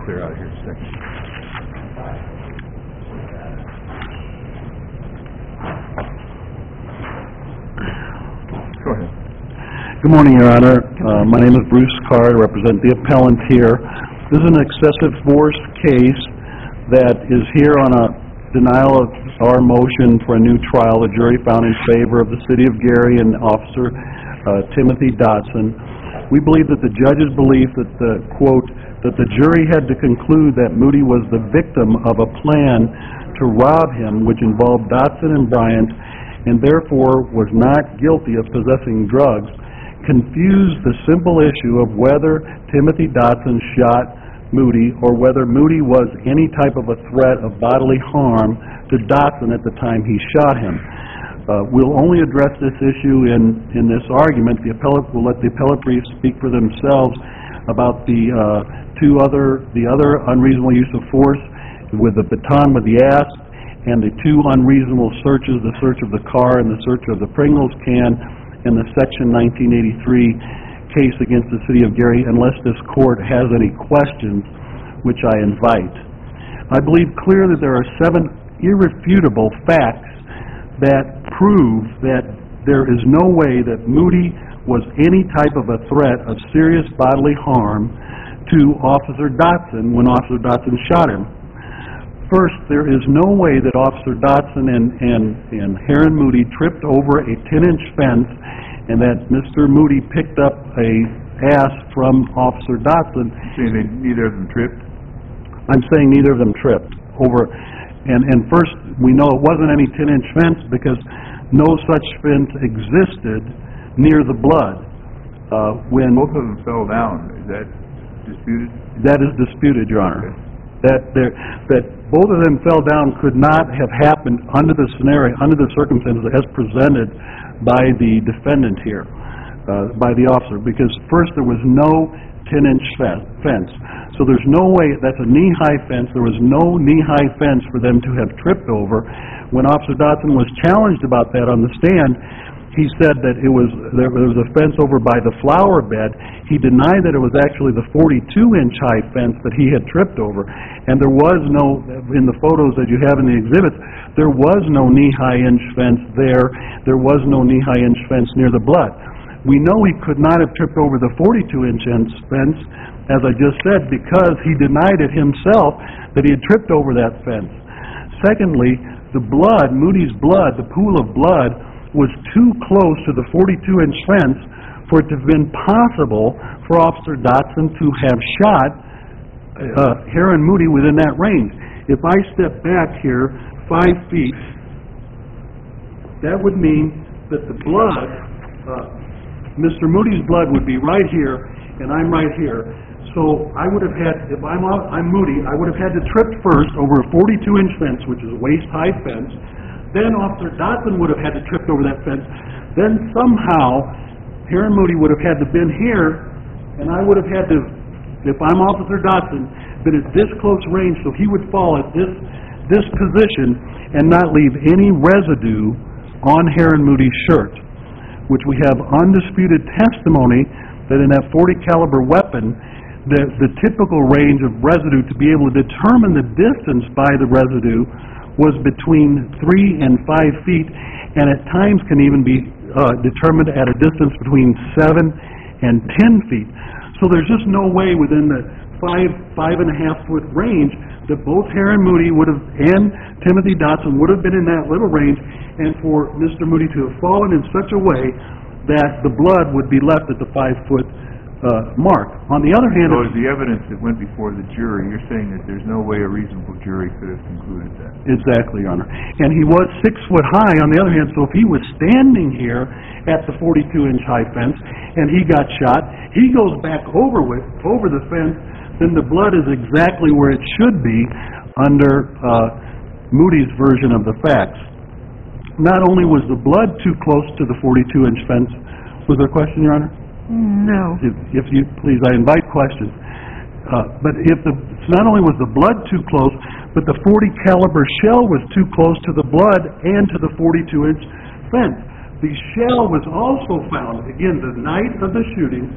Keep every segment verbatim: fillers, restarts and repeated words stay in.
clear out here a second. Go ahead. Good morning, Your Honor. Uh, my name is Bruce Card. I represent the appellant here. This is an excessive force case that is here on a denial of our motion for a new trial. The jury found in favor of the City of Gary and Officer uh, Timothy Dotson. We believe that the judge's belief that the, quote, that the jury had to conclude that Moody was the victim of a plan to rob him, which involved Dotson and Bryant, and therefore was not guilty of possessing drugs, confused the simple issue of whether Timothy Dotson shot Moody or whether Moody was any type of a threat of bodily harm to Dotson at the time he shot him. Uh, we'll only address this issue in, in this argument. The appellate will let the appellate briefs speak for themselves about the uh, two other, the other unreasonable use of force with the baton with the ass, and the two unreasonable searches, the search of the car and the search of the Pringles can, in the Section nineteen eighty-three case against the City of Gary, unless this court has any questions, which I invite. I believe clear that there are seven irrefutable facts that prove that there is no way that Moody was any type of a threat of serious bodily harm to Officer Dotson when Officer Dotson shot him. First, there is no way that Officer Dotson and, and, and Heron Moody tripped over a ten-inch fence and that Mister Moody picked up a ass from Officer Dotson. You're saying that neither of them tripped? I'm saying neither of them tripped over. And, and first, we know it wasn't any ten-inch fence because no such fence existed near the blood. Uh, when both of them fell down, is that disputed? That is disputed, Your Honor. Okay. That there, that both of them fell down could not have happened under the scenario, under the circumstances as presented by the defendant here, uh, by the officer, because first there was no ten-inch fence. So there's no way, that's a knee-high fence, there was no knee-high fence for them to have tripped over. When Officer Dotson was challenged about that on the stand, he said that it was there was a fence over by the flower bed. He denied that it was actually the forty-two inch high fence that he had tripped over. And there was no, in the photos that you have in the exhibits, there was no knee-high inch fence there. There was no knee-high inch fence near the blood. We know he could not have tripped over the forty-two inch fence, as I just said, because he denied it himself that he had tripped over that fence. Secondly, the blood, Moody's blood, the pool of blood, was too close to the forty-two inch fence for it to have been possible for Officer Dotson to have shot uh, Heron Moody within that range. If I step back here five feet, that would mean that the blood, uh, Mister Moody's blood would be right here, and I'm right here. So I would have had, if I'm, I'm Moody, I would have had to trip first over a forty-two inch fence, which is a waist-high fence. Then Officer Dotson would have had to trip over that fence. Then somehow, Heron Moody would have had to been here, and I would have had to, if I'm Officer Dotson, been at this close range, so he would fall at this this position and not leave any residue on Heron Moody's shirt, which we have undisputed testimony that in that forty caliber weapon, the, the typical range of residue to be able to determine the distance by the residue was between three and five feet, and at times can even be uh, determined at a distance between seven and ten feet. So there's just no way within the five, five and a half foot range that both Heron Moody would have and Timothy Dotson would have been in that little range, and for Mister Moody to have fallen in such a way that the blood would be left at the five foot Uh, mark. On the other hand, so the evidence that went before the jury, you're saying that there's no way a reasonable jury could have concluded that. Exactly, Your Honor. And he was six foot high. On the other hand, so if he was standing here at the forty-two inch high fence and he got shot, he goes back over with over the fence, then the blood is exactly where it should be under uh, Moody's version of the facts. Not only was the blood too close to the forty-two inch fence, was there a question, Your Honor? No. If, if you please, I invite questions. Uh, but if the not only was the blood too close, but the forty caliber shell was too close to the blood and to the forty-two inch fence. The shell was also found again the night of the shooting.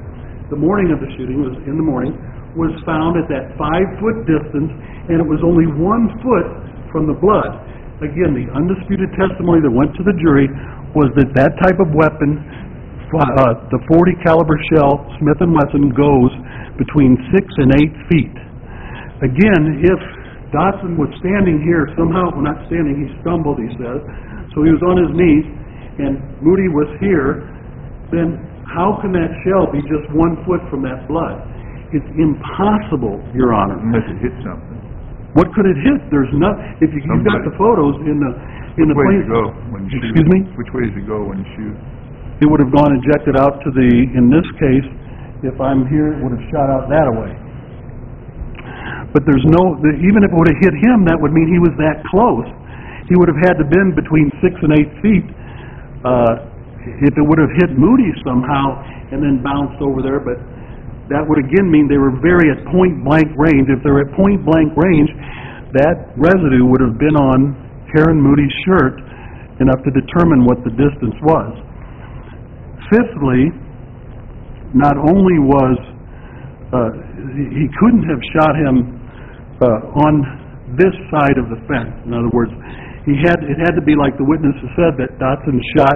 the morning of the shooting, was in the morning, was found at that five-foot distance, and it was only one foot from the blood. Again, the undisputed testimony that went to the jury was that that type of weapon, uh, the forty caliber shell Smith and Wesson, goes between six and eight feet. Again, if Dotson was standing here, somehow, well, not standing, he stumbled, he says, so he was on his knees, and Moody was here, then how can that shell be just one foot from that blood? It's impossible, Your Honor. Unless it hit something. What could it hit? There's not. If you, you've got the photos in the in the Which way does plane. it go when you shoot? Excuse me? Which way does it go when you shoot? It would have gone ejected out to the. In this case, if I'm here, it would have shot out that way. But there's no. The, even if it would have hit him, that would mean he was that close. He would have had to been between six and eight feet. Uh, if it would have hit Moody somehow and then bounced over there, but that would again mean they were very at point-blank range. If they're at point-blank range, that residue would have been on Karen Moody's shirt enough to determine what the distance was. Fifthly, not only was, uh, he couldn't have shot him uh, on this side of the fence. In other words, he had it had to be like the witnesses said, that Dotson shot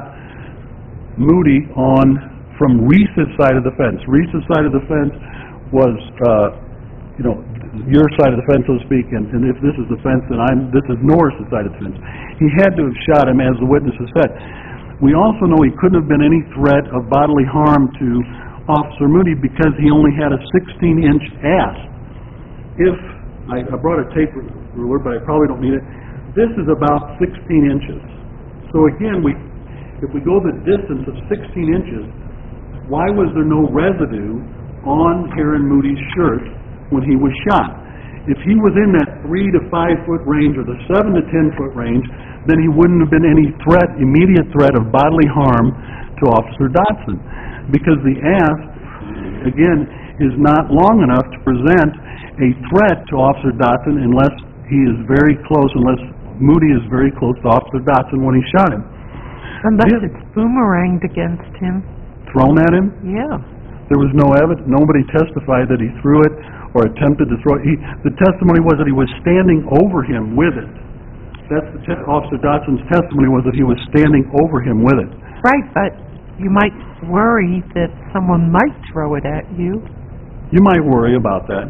Moody on from Reese's side of the fence. Reese's side of the fence was, uh, you know, your side of the fence, so to speak, and, and if this is the fence, then I'm, this is Norris's side of the fence. He had to have shot him, as the witnesses said. We also know he couldn't have been any threat of bodily harm to Officer Moody because he only had a sixteen inch ass. If, I, I brought a tape ruler, but I probably don't need it, this is about sixteen inches. So again, we, if we go the distance of sixteen inches, why was there no residue on Karen Moody's shirt when he was shot? If he was in that three to five foot range or the seven to ten foot range, then he wouldn't have been any threat, immediate threat of bodily harm to Officer Dotson, because the ass, again, is not long enough to present a threat to Officer Dotson unless he is very close, unless Moody is very close to Officer Dotson when he shot him. Unless it's boomeranged against him. Thrown at him? Yeah. There was no evidence. Nobody testified that he threw it or attempted to throw it. He, the testimony was that he was standing over him with it. That's the te- Officer Dotson's testimony, was that he was standing over him with it. Right, but you might worry that someone might throw it at you. You might worry about that,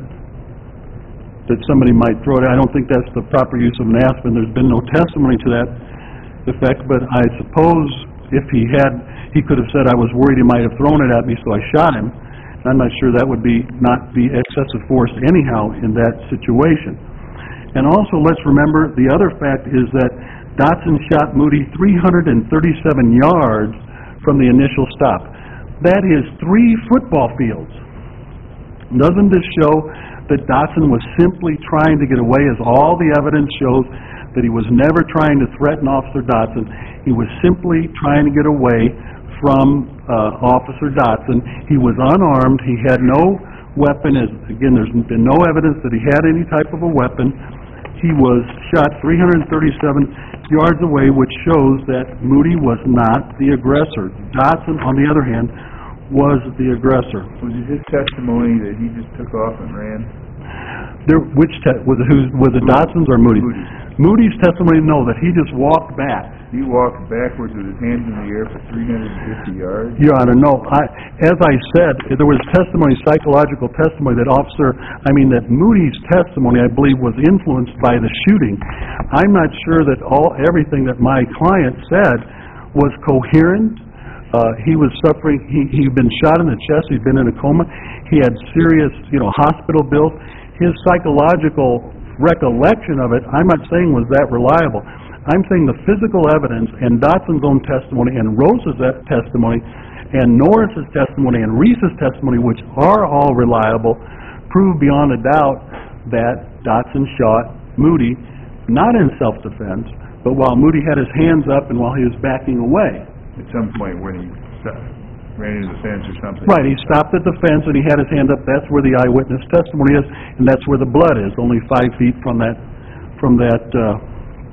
that somebody might throw it. I don't think that's the proper use of an aspen. There's been no testimony to that effect, but I suppose if he had, he could have said, I was worried he might have thrown it at me, so I shot him. I'm not sure that would be not be excessive force anyhow in that situation. And also, let's remember, the other fact is that Dotson shot Moody three hundred thirty-seven yards from the initial stop. That is three football fields. Doesn't this show that Dotson was simply trying to get away, as all the evidence shows that he was never trying to threaten Officer Dotson? He was simply trying to get away from uh, Officer Dotson. He was unarmed. He had no weapon. As again, there's been no evidence that he had any type of a weapon. He was shot three hundred thirty-seven yards away, which shows that Moody was not the aggressor. Dotson, on the other hand, was the aggressor. Was it his testimony that he just took off and ran? There, which te- was it, who's, was it Dotson's or Moody's? Moody. Moody's testimony, no, that he just walked back. He walked backwards with his hands in the air for three hundred fifty yards? Your Honor, no. I, as I said, there was testimony, psychological testimony, that officer, I mean, that Moody's testimony, I believe, was influenced by the shooting. I'm not sure that all everything that my client said was coherent. Uh, he was suffering, he, he'd been shot in the chest, he'd been in a coma, he had serious, you know, hospital bills. His psychological recollection of it, I'm not saying was that reliable. I'm saying the physical evidence and Dotson's own testimony and Rose's testimony and Norris's testimony and Reese's testimony, which are all reliable, prove beyond a doubt that Dotson shot Moody, not in self-defense, but while Moody had his hands up and while he was backing away. At some point when he stopped, ran into the fence or something? Right, he stopped at the fence and he had his hand up. That's where the eyewitness testimony is, and that's where the blood is, only five feet from that, from that, uh,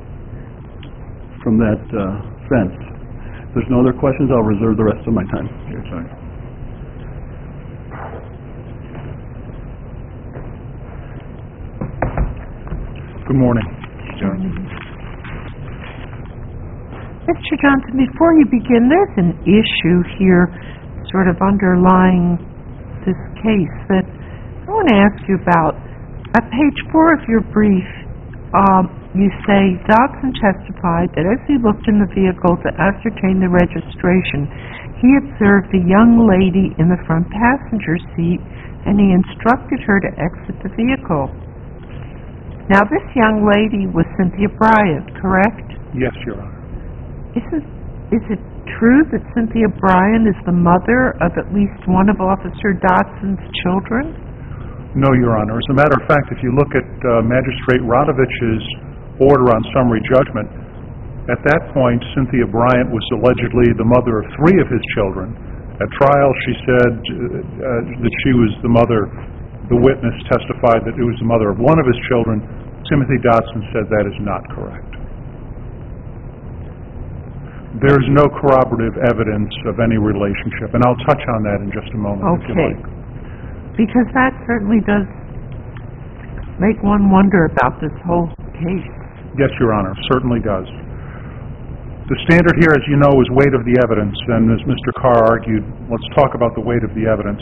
from that uh, fence. If there's no other questions, I'll reserve the rest of my time. Yes, fine. Good morning. Johnson? Mister Johnson, before you begin, there's an issue here sort of underlying this case that I want to ask you about. At page four of your brief, um, you say Dodson testified that as he looked in the vehicle to ascertain the registration, he observed a young lady in the front passenger seat and he instructed her to exit the vehicle. Now, this young lady was Cynthia Bryant, correct? Yes, Your Honor. Is it, is it true that Cynthia Bryant is the mother of at least one of Officer Dodson's children? No, Your Honor. As a matter of fact, if you look at uh, Magistrate Radovich's order on summary judgment, at that point, Cynthia Bryant was allegedly the mother of three of his children. At trial, she said uh, uh, that she was the mother. The witness testified that it was the mother of one of his children. Timothy Dodson said that is not correct. There is no corroborative evidence of any relationship, and I'll touch on that in just a moment, if you Okay. like. Because that certainly does make one wonder about this whole case. Yes, Your Honor, certainly does. The standard here, as you know, is weight of the evidence, and as Mister Carr argued, let's talk about the weight of the evidence.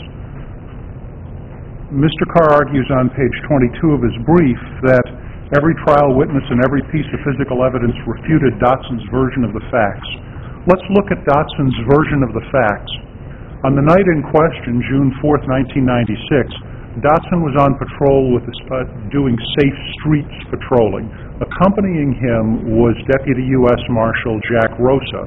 Mister Carr argues on page twenty-two of his brief that every trial witness and every piece of physical evidence refuted Dodson's version of the facts. Let's look at Dodson's version of the facts. On the night in question, June fourth, nineteen ninety-six, Dodson was on patrol with uh, doing safe streets patrolling. Accompanying him was Deputy U S Marshal Jack Rosa.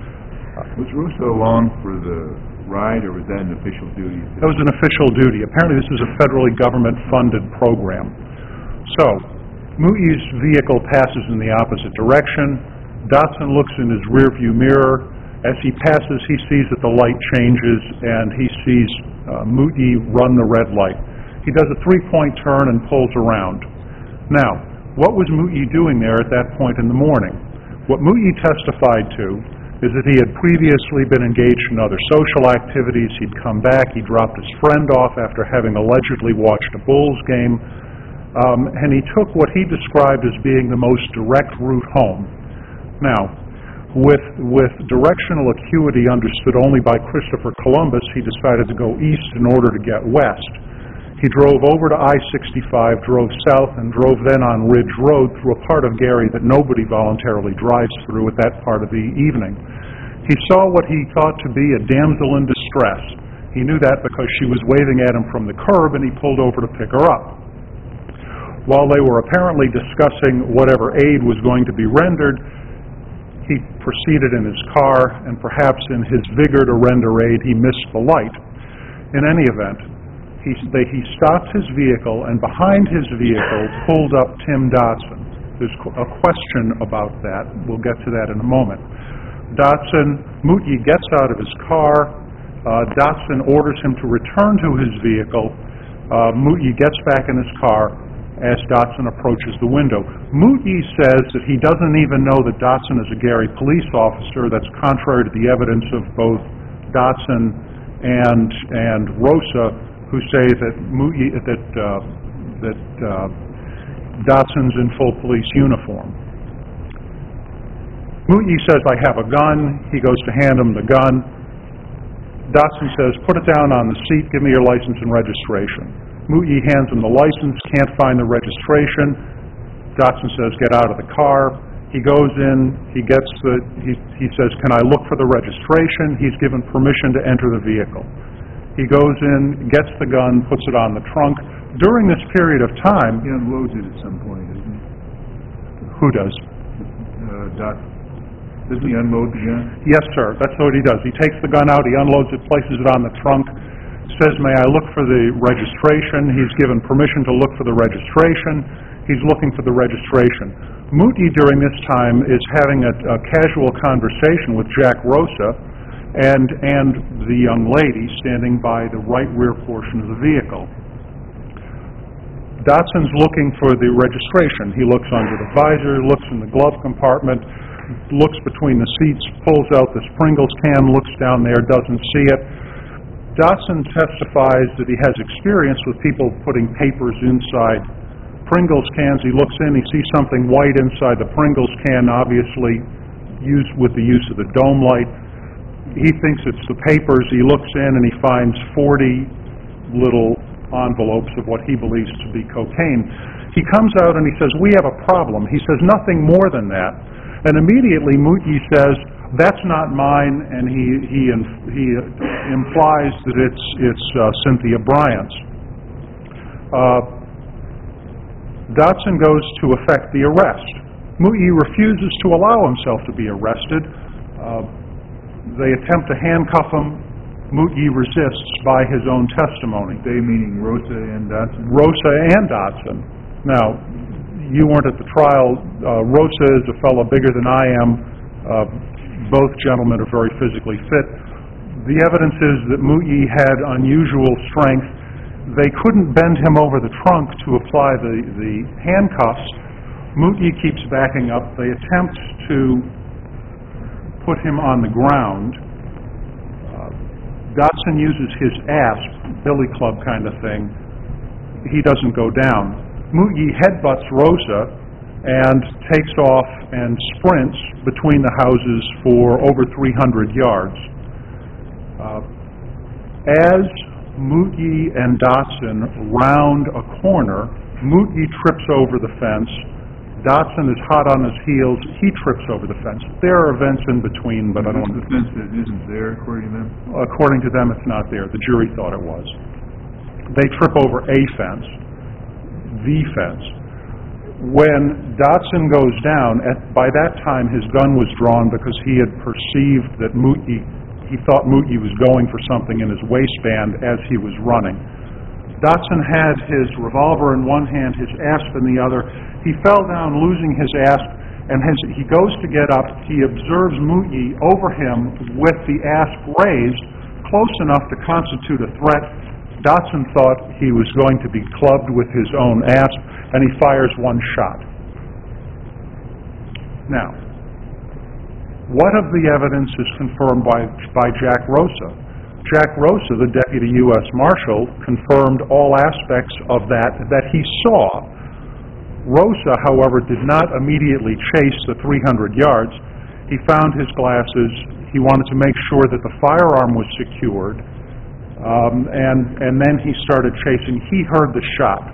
Was Rosa along for the ride, or was that an official duty? That was an official duty. Apparently this is a federally government-funded program. So, Mui's vehicle passes in the opposite direction. Dodson looks in his rearview mirror. As he passes, he sees that the light changes, and he sees uh, Mui run the red light. He does a three-point turn and pulls around. Now, what was Mui doing there at that point in the morning? What Mui testified to is that he had previously been engaged in other social activities. He'd come back, he dropped his friend off after having allegedly watched a Bulls game, um, and he took what he described as being the most direct route home. Now, with, with directional acuity understood only by Christopher Columbus, he decided to go east in order to get west. He drove over to I sixty-five, drove south, and drove then on Ridge Road through a part of Gary that nobody voluntarily drives through at that part of the evening. He saw what he thought to be a damsel in distress. He knew that because she was waving at him from the curb, and he pulled over to pick her up. While they were apparently discussing whatever aid was going to be rendered, he proceeded in his car, and perhaps in his vigor to render aid, he missed the light. In any event, He, they, he stopped his vehicle, and behind his vehicle pulled up Tim Dodson. There's a question about that. We'll get to that in a moment. Dodson, Mui gets out of his car. Uh, Dodson orders him to return to his vehicle. Uh, Mui gets back in his car as Dodson approaches the window. Mui says that he doesn't even know that Dodson is a Gary police officer. That's contrary to the evidence of both Dodson and, and Rosa, who say that Mui, that uh, that uh, Dodson's in full police uniform. Mui says, "I have a gun." He goes to hand him the gun. Dodson says, "Put it down on the seat. Give me your license and registration." Mui hands him the license. Can't find the registration. Dodson says, "Get out of the car." He goes in. He gets the. He, he says, "Can I look for the registration?" He's given permission to enter the vehicle. He goes in, gets the gun, puts it on the trunk. During this period of time... He unloads it at some point, doesn't he? Who does? Uh, Doc. Doesn't he unload the gun? Yes, sir. That's what he does. He takes the gun out, he unloads it, places it on the trunk, says, "May I look for the registration?" He's given permission to look for the registration. He's looking for the registration. Mui, during this time, is having a, a casual conversation with Jack Rosa, and and the young lady standing by the right rear portion of the vehicle. Dodson's looking for the registration. He looks under the visor, looks in the glove compartment, looks between the seats, pulls out this Pringles can, looks down there, doesn't see it. Dodson testifies that he has experience with people putting papers inside Pringles cans. He looks in, he sees something white inside the Pringles can, obviously used with the use of the dome light. He thinks it's the papers. He looks in and he finds forty little envelopes of what he believes to be cocaine. He comes out and he says, "We have a problem." He says nothing more than that. And immediately Mookie says, "That's not mine," and he he he implies that it's it's uh, Cynthia Bryant's. Uh, Dotson goes to effect the arrest. Mookie refuses to allow himself to be arrested. Uh, they attempt to handcuff him. Mookie resists by his own testimony. They meaning Rosa and Dotson? Rosa and Dotson. Now, you weren't at the trial. Uh, Rosa is a fellow bigger than I am. Uh, both gentlemen are very physically fit. The evidence is that Mookie had unusual strength. They couldn't bend him over the trunk to apply the, the handcuffs. Mookie keeps backing up. They attempt to put him on the ground. Uh, Dotson uses his asp, billy club kind of thing. He doesn't go down. Mookie headbutts Rosa and takes off and sprints between the houses for over three hundred yards. Uh, as Mookie and Dotson round a corner, Mookie trips over the fence. Dotson is hot on his heels. He trips over the fence. There are events in between, but I don't... The fence that isn't there, according to them? According to them, it's not there. The jury thought it was. They trip over a fence, the fence. When Dotson goes down, at, by that time his gun was drawn because he had perceived that Mookie, he thought Mookie was going for something in his waistband as he was running. Dotson had his revolver in one hand, his asp in the other. He fell down, losing his asp, and as he goes to get up, he observes Mookie over him with the asp raised, close enough to constitute a threat. Dotson thought he was going to be clubbed with his own asp, and he fires one shot. Now, what of the evidence is confirmed by, by Jack Rosa? Jack Rosa, the Deputy U S Marshal, confirmed all aspects of that that he saw. Rosa, however, did not immediately chase the three hundred yards. He found his glasses. He wanted to make sure that the firearm was secured. Um, and, and then he started chasing. He heard the shot.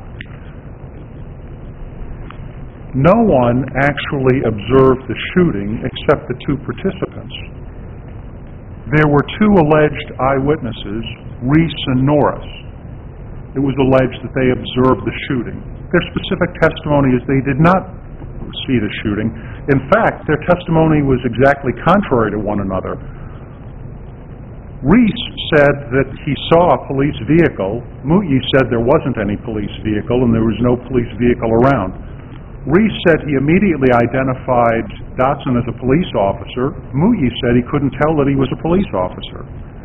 No one actually observed the shooting except the two participants. There were two alleged eyewitnesses, Reese and Norris. It was alleged that they observed the shooting. Their specific testimony is they did not see the shooting. In fact, their testimony was exactly contrary to one another. Reese said that he saw a police vehicle. Mookie said there wasn't any police vehicle and there was no police vehicle around. Reese said he immediately identified Dotson as a police officer. Mookie said he couldn't tell that he was a police officer.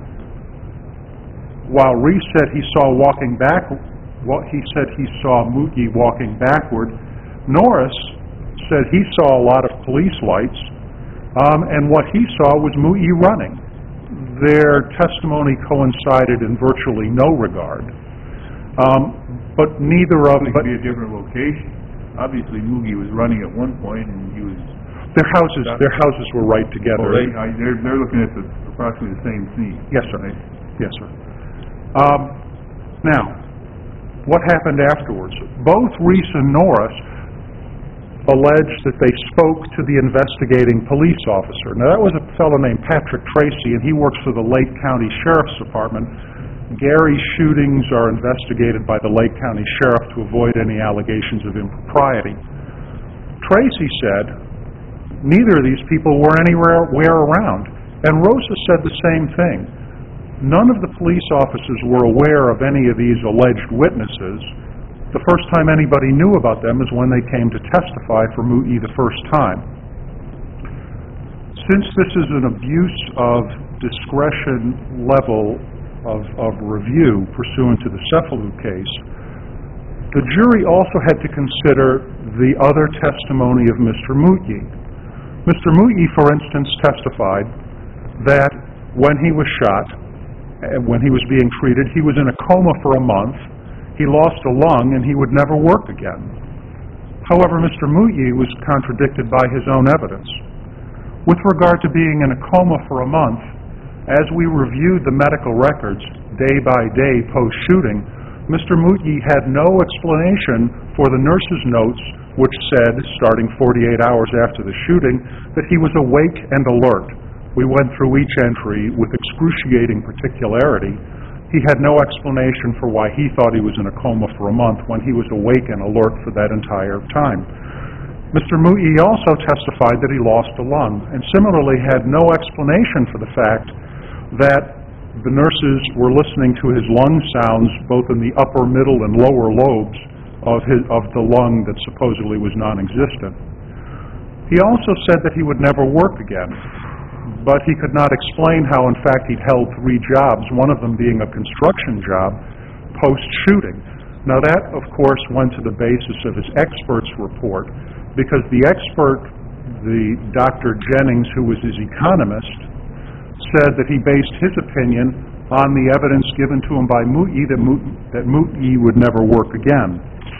While Reese said he saw walking back, well, he said he saw Mookie walking backward. Norris said he saw a lot of police lights, um, and what he saw was Mookie running. Their testimony coincided in virtually no regard. Um, but neither of them... It could be a different location. Obviously, Mookie was running at one point, and he was... Their houses, their houses were right together. Well, they, I, they're, they're looking at the, approximately the same scene. Yes, sir. Right? Yes, sir. Um, now, what happened afterwards? Both Reese and Norris alleged that they spoke to the investigating police officer. Now, that was a fellow named Patrick Tracy, and he works for the Lake County Sheriff's Department. Gary's shootings are investigated by the Lake County Sheriff to avoid any allegations of impropriety. Tracy said neither of these people were anywhere around, and Rosa said the same thing. None of the police officers were aware of any of these alleged witnesses. The first time anybody knew about them is when they came to testify for Mookie the first time. Since this is an abuse of discretion level of, of review pursuant to the Cephalou case, the jury also had to consider the other testimony of Mister Mookie. Mister Mookie, for instance, testified that when he was shot, when he was being treated, he was in a coma for a month. He lost a lung and he would never work again. However, Mister Mutyi was contradicted by his own evidence. With regard to being in a coma for a month, as we reviewed the medical records day by day post-shooting, Mister Mutyi had no explanation for the nurse's notes, which said, starting forty-eight hours after the shooting, that he was awake and alert. We went through each entry with excruciating particularity. He had no explanation for why he thought he was in a coma for a month when he was awake and alert for that entire time. Mister Mutyi also testified that he lost a lung, and similarly had no explanation for the fact that the nurses were listening to his lung sounds both in the upper, middle, and lower lobes of, his, of the lung that supposedly was non-existent. He also said that he would never work again, but he could not explain how, in fact, he'd held three jobs, one of them being a construction job, post-shooting. Now that, of course, went to the basis of his expert's report, because the expert, the Doctor Jennings, who was his economist, said that he based his opinion on the evidence given to him by Mutyi that, Mut, that Mutyi would never work again.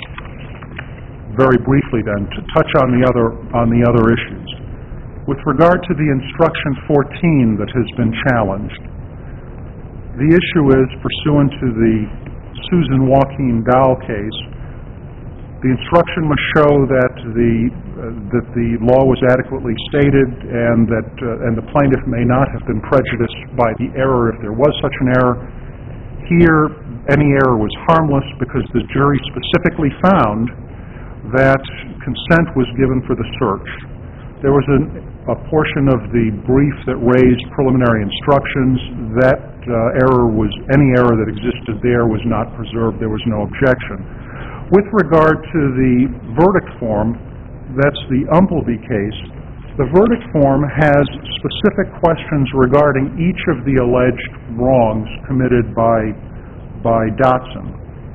Very briefly then, to touch on the other, on the other issues. With regard to the Instruction fourteen that has been challenged, the issue is, pursuant to the Susan Joaquin Dow case, the instruction must show that the, uh, that the law was adequately stated and that uh, and the plaintiff may not have been prejudiced by the error if there was such an error. Here, any error was harmless because the jury specifically found that consent was given for the search. There was an, a portion of the brief that raised preliminary instructions. That uh, error was, any error that existed there was not preserved. There was no objection. With regard to the verdict form, that's the Umpleby case, the verdict form has specific questions regarding each of the alleged wrongs committed by, by Dotson.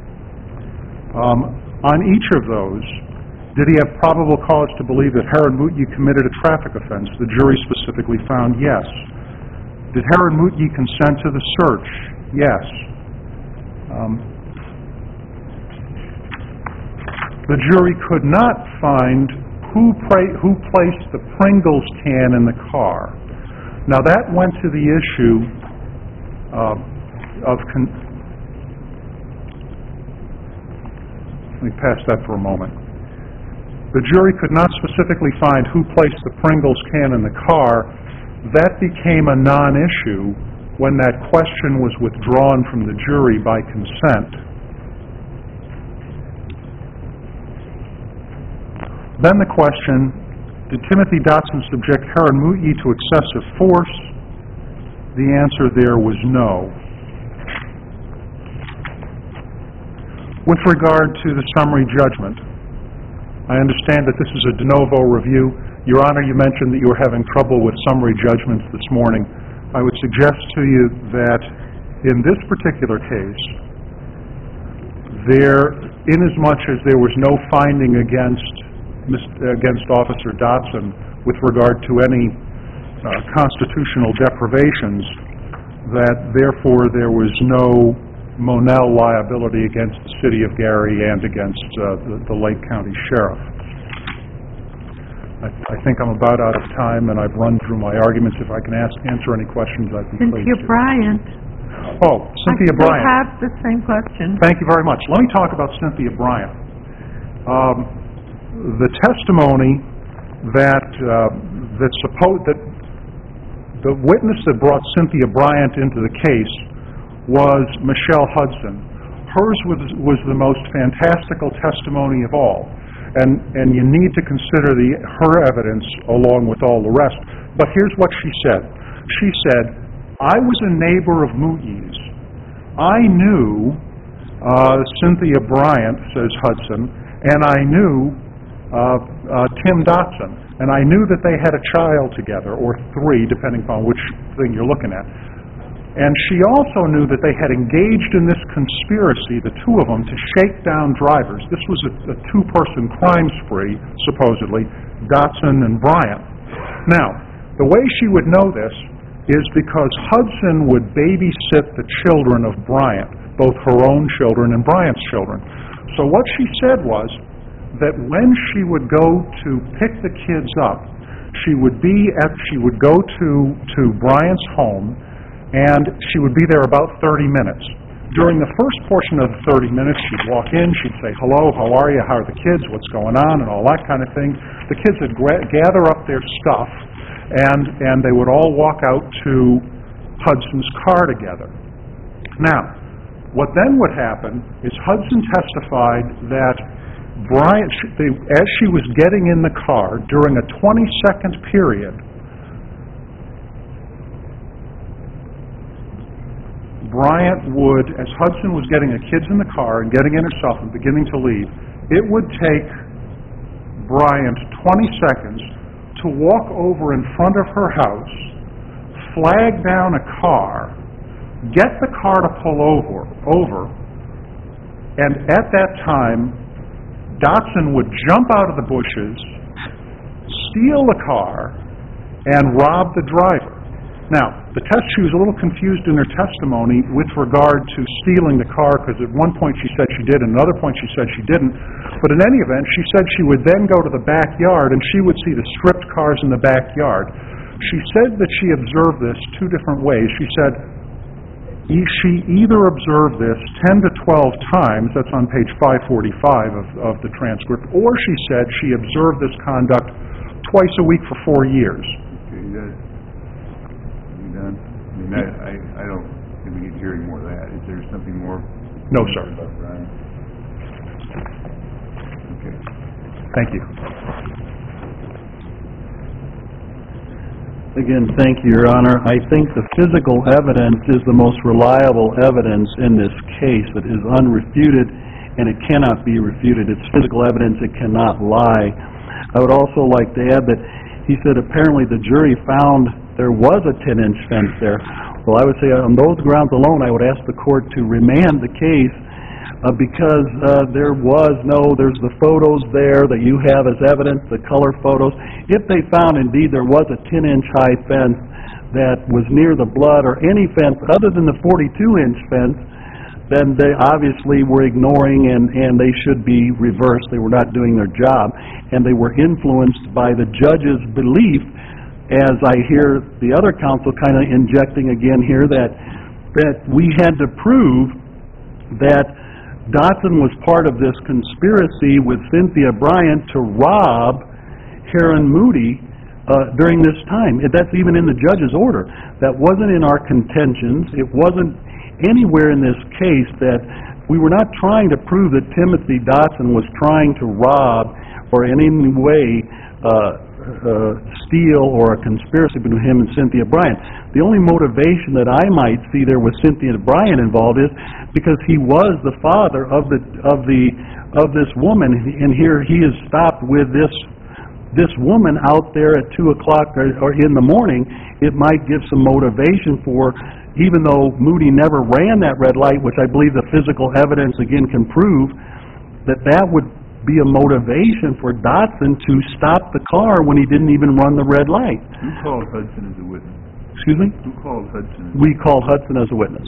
Um, on each of those, did he have probable cause to believe that Haron Mutyi committed a traffic offense? The jury specifically found yes. Did Haron Mutyi consent to the search? Yes. Um, the jury could not find who, pra- who placed the Pringles can in the car. Now that went to the issue uh, of... Con- Let me pass that for a moment. The jury could not specifically find who placed the Pringles can in the car. That became a non-issue when that question was withdrawn from the jury by consent. Then the question, did Timothy Dotson subject Haron Mutyi to excessive force? The answer there was no. With regard to the summary judgment, I understand that this is a de novo review. Your Honor, you mentioned that you were having trouble with summary judgments this morning. I would suggest to you that in this particular case, there, inasmuch as there was no finding against, against Officer Dotson with regard to any uh, constitutional deprivations, that therefore there was no Monell liability against the City of Gary and against uh, the, the Lake County Sheriff. I, I think I'm about out of time, and I've run through my arguments. If I can ask, answer any questions, I'd be pleased to. Cynthia Bryant. Oh, Cynthia I Bryant. I have the same question. Thank you very much. Let me talk about Cynthia Bryant. Um, the testimony that uh, that supposed that the witness that brought Cynthia Bryant into the case was Michelle Hudson. Hers was, was the most fantastical testimony of all, and, and you need to consider the, her evidence along with all the rest. But here's what she said. She said, I was a neighbor of Mutyi's. I knew uh, Cynthia Bryant, says Hudson, and I knew uh, uh, Tim Dotson, and I knew that they had a child together, or three, depending upon which thing you're looking at. And she also knew that they had engaged in this conspiracy, the two of them, to shake down drivers. This was a, a two-person crime spree, supposedly, Dotson and Bryant. Now, the way she would know this is because Hudson would babysit the children of Bryant, both her own children and Bryant's children. So what she said was that when she would go to pick the kids up, she would be at, she would go to, to Bryant's home, and she would be there about thirty minutes. During the first portion of the thirty minutes, she'd walk in, she'd say, hello, how are you, how are the kids, what's going on, and all that kind of thing. The kids would gra- gather up their stuff, and, and they would all walk out to Hudson's car together. Now, what then would happen is Hudson testified that Bryant, they, as she was getting in the car during a twenty-second period, Bryant would, as Hudson was getting the kids in the car and getting in herself and beginning to leave, it would take Bryant twenty seconds to walk over in front of her house, flag down a car, get the car to pull over, over, and at that time, Dotson would jump out of the bushes, steal the car, and rob the driver. Now, the test, she was a little confused in her testimony with regard to stealing the car, because at one point she said she did, and another point she said she didn't. But in any event, she said she would then go to the backyard, and she would see the stripped cars in the backyard. She said that she observed this two different ways. She said she either observed this ten to twelve times, that's on page five forty-five of, of the transcript, or she said she observed this conduct twice a week for four years. Okay, you got it. You done? I mean, I, I, I don't think we need to hear any more of that. Is there something more? No, sir. About Brian? Okay. Thank you. Again, thank you, Your Honor. I think the physical evidence is the most reliable evidence in this case that is unrefuted, and it cannot be refuted. It's physical evidence. It cannot lie. I would also like to add that he said apparently the jury found there was a ten-inch fence there. Well, I would say on those grounds alone, I would ask the court to remand the case uh, because uh, there was no, there's the photos there that you have as evidence, the color photos. If they found indeed there was a ten-inch high fence that was near the blood or any fence other than the forty-two inch fence, then they obviously were ignoring and, and they should be reversed. They were not doing their job, and they were influenced by the judge's belief, as I hear the other counsel kind of injecting again here, that, that we had to prove that Dotson was part of this conspiracy with Cynthia Bryant to rob Heron Moody uh, during this time. That's even in the judge's order. That wasn't in our contentions. It wasn't anywhere in this case that we were not trying to prove that Timothy Dotson was trying to rob or in any way uh, uh, steal or a conspiracy between him and Cynthia Bryant. The only motivation that I might see there with Cynthia Bryant involved is because he was the father of the of the of this woman, and here he is stopped with this this woman out there at two o'clock or, or in the morning. It might give some motivation for, even though Moody never ran that red light, which I believe the physical evidence again can prove, that that would be a motivation for Dotson to stop the car when he didn't even run the red light. Who called Hudson as a witness? Excuse me? Who called Hudson? We called Hudson as a witness.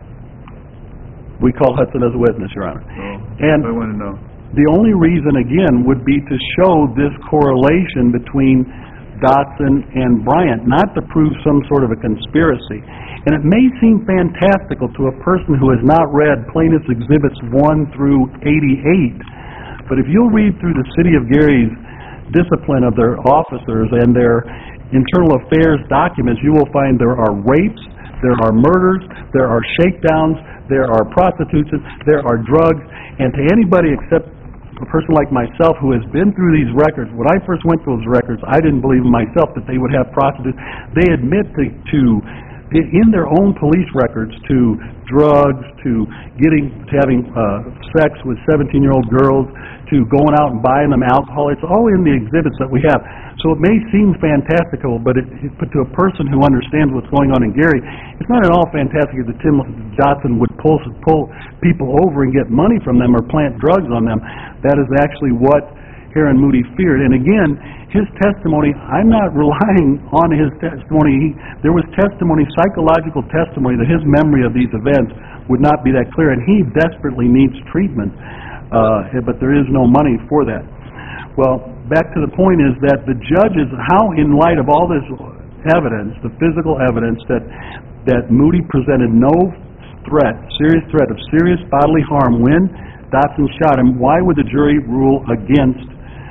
We called Hudson as a witness, Your Honor. Oh, and I want to know. The only reason, again, would be to show this correlation between Dotson and Bryant, not to prove some sort of a conspiracy. And it may seem fantastical to a person who has not read Plaintiff's Exhibits one through eighty-eight, but if you'll read through the City of Gary's discipline of their officers and their internal affairs documents, you will find there are rapes, there are murders, there are shakedowns, there are prostitutions, there are drugs, and to anybody except a person like myself who has been through these records, when I first went through those records, I didn't believe in myself that they would have prostitutes. They admit to, to in their own police records, to drugs, to getting, to having uh, sex with seventeen-year-old girls, to going out and buying them alcohol. It's all in the exhibits that we have. So it may seem fantastical, but, it, but to a person who understands what's going on in Gary, it's not at all fantastic that Tim Dotson would pull, pull people over and get money from them or plant drugs on them. That is actually what Heron Moody feared. And again, his testimony, I'm not relying on his testimony. He, there was testimony, psychological testimony, that his memory of these events would not be that clear, and he desperately needs treatment. uh, but there is no money for that. Well, back to the point is that the judges, how in light of all this evidence, the physical evidence that, that Moody presented no threat, serious threat of serious bodily harm when Dotson shot him, why would the jury rule against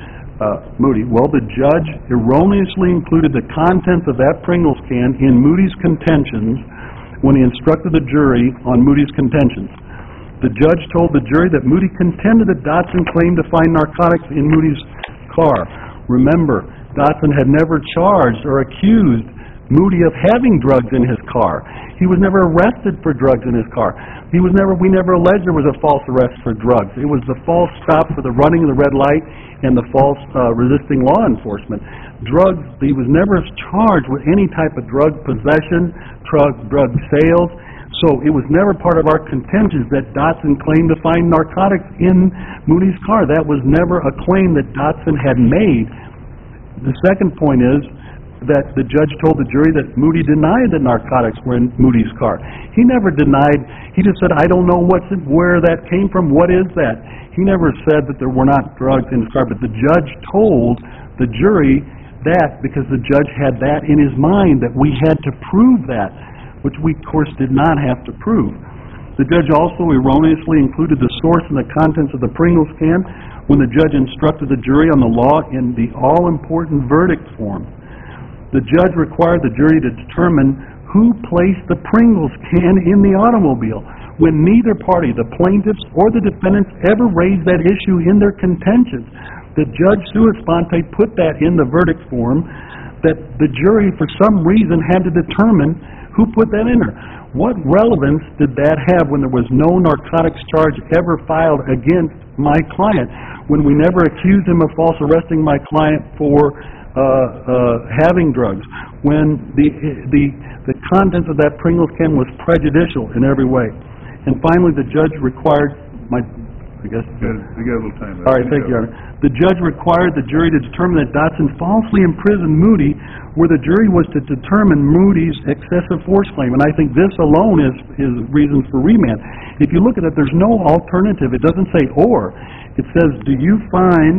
uh, Moody? Well, the judge erroneously included the contents of that Pringles can in Moody's contentions when he instructed the jury on Moody's contentions. The judge told the jury that Moody contended that Dotson claimed to find narcotics in Moody's car. Remember, Dotson had never charged or accused Moody of having drugs in his car. He was never arrested for drugs in his car. He was never, we never alleged there was a false arrest for drugs. It was the false stop for the running of the red light and the false uh, resisting law enforcement. Drugs, he was never charged with any type of drug possession, drug, drug sales. So it was never part of our contentions that Dotson claimed to find narcotics in Moody's car. That was never a claim that Dotson had made. The second point is that the judge told the jury that Moody denied that narcotics were in Moody's car. He never denied, he just said, I don't know what's in, where that came from, what is that? He never said that there were not drugs in his car, but the judge told the jury that because the judge had that in his mind, that we had to prove that, which we, of course, did not have to prove. The judge also erroneously included the source and the contents of the Pringles can when the judge instructed the jury on the law in the all-important verdict form. The judge required the jury to determine who placed the Pringles can in the automobile when neither party, the plaintiffs or the defendants, ever raised that issue in their contentions. The judge, sua sponte, put that in the verdict form that the jury, for some reason, had to determine who put that in there. What relevance did that have when there was no narcotics charge ever filed against my client, when we never accused him of false arresting my client for uh, uh, having drugs, when the, the, the contents of that Pringles can was prejudicial in every way? And finally, the judge required my, I guess... We got, we got a little time left. All right, thank you, Your Honor. The judge required the jury to determine that Dotson falsely imprisoned Moody, where the jury was to determine Moody's excessive force claim. And I think this alone is, is reason for remand. If you look at it, there's no alternative. It doesn't say or. It says, do you find...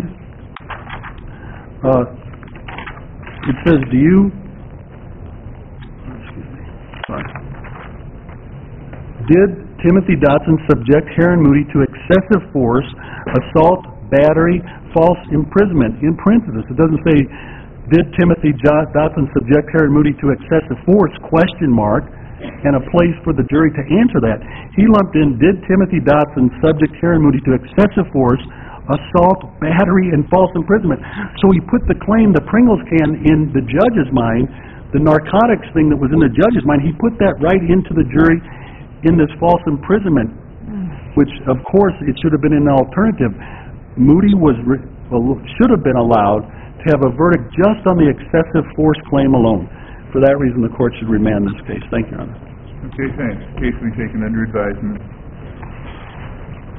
Uh, it says, do you... Excuse me. Sorry. Did Timothy Dotson subject Harold Moody to excessive force, assault, battery, false imprisonment? In parentheses, it doesn't say, did Timothy Dotson subject Harold Moody to excessive force, question mark, and a place for the jury to answer that. He lumped in, did Timothy Dotson subject Harold Moody to excessive force, assault, battery, and false imprisonment? So he put the claim, the Pringles can, in the judge's mind, the narcotics thing that was in the judge's mind, he put that right into the jury in this false imprisonment, which, of course, it should have been an alternative. Moody was well, should have been allowed to have a verdict just on the excessive force claim alone. For that reason, the court should remand this case. Thank you, Your Honor. Okay, thanks. Case will be taken under advisement.